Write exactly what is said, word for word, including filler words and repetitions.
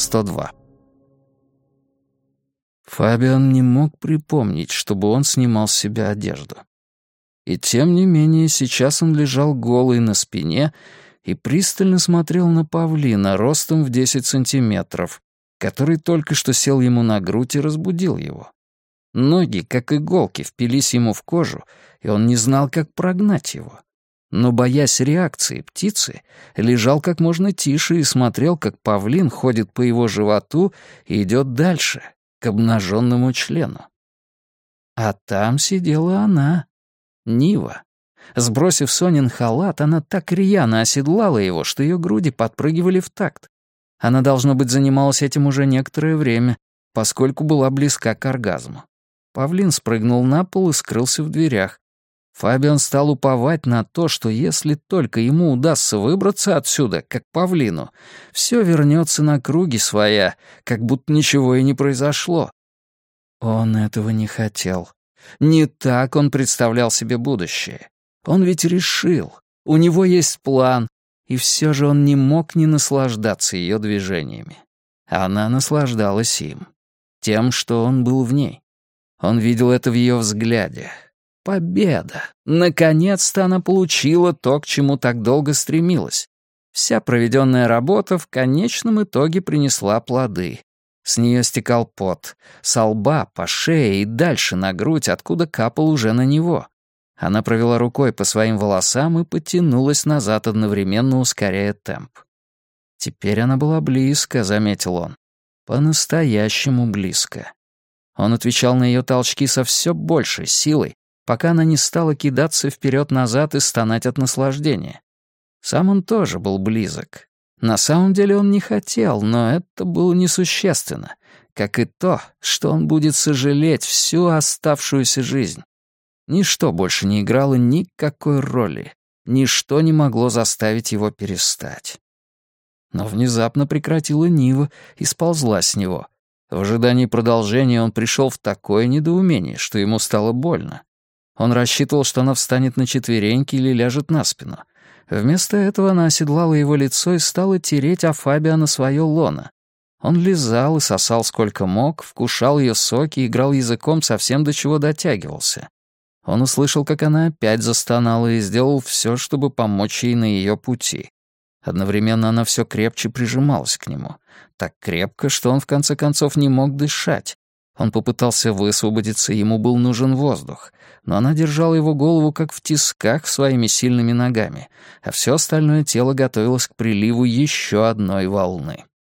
сто два. Фабиан не мог припомнить, чтобы он снимал с себя одежду. И тем не менее сейчас он лежал голый на спине и пристально смотрел на павлина ростом в десять сантиметров, который только что сел ему на грудь и разбудил его. Ноги, как иголки, впились ему в кожу, и он не знал, как прогнать его. Но, боясь реакции птицы, лежал как можно тише и смотрел, как павлин ходит по его животу и идет дальше, к обнаженному члену. А там сидела она, Нива. Сбросив Сонин халат, она так рьяно оседлала его, что ее груди подпрыгивали в такт. Она, должно быть, занималась этим уже некоторое время, поскольку была близка к оргазму. Павлин спрыгнул на пол и скрылся в дверях. Фабиан стал уповать на то, что если только ему удастся выбраться отсюда, как павлину, все вернется на круги своя, как будто ничего и не произошло. Он этого не хотел. Не так он представлял себе будущее. Он ведь решил, у него есть план, и все же он не мог не наслаждаться ее движениями. Она наслаждалась им, тем, что он был в ней. Он видел это в ее взгляде. Победа! Наконец-то она получила то, к чему так долго стремилась. Вся проведенная работа в конечном итоге принесла плоды. С нее стекал пот, со лба, по шее и дальше на грудь, откуда капал уже на него. Она провела рукой по своим волосам и потянулась назад, одновременно ускоряя темп. Теперь она была близко, заметил он. По-настоящему близко. Он отвечал на ее толчки со все большей силой, пока она не стала кидаться вперед-назад и стонать от наслаждения. Сам он тоже был близок. На самом деле он не хотел, но это было несущественно, как и то, что он будет сожалеть всю оставшуюся жизнь. Ничто больше не играло никакой роли, ничто не могло заставить его перестать. Но внезапно прекратила Нива и сползла с него. В ожидании продолжения он пришел в такое недоумение, что ему стало больно. Он рассчитывал, что она встанет на четвереньки или ляжет на спину. Вместо этого она оседлала его лицо и стала тереть о Фабиана свое лоно. Он лизал и сосал сколько мог, вкушал ее соки и играл языком совсем до чего дотягивался. Он услышал, как она опять застонала, и сделал все, чтобы помочь ей на ее пути. Одновременно она все крепче прижималась к нему. Так крепко, что он в конце концов не мог дышать. Он попытался высвободиться, ему был нужен воздух, но она держала его голову как в тисках своими сильными ногами, а все остальное тело готовилось к приливу еще одной волны.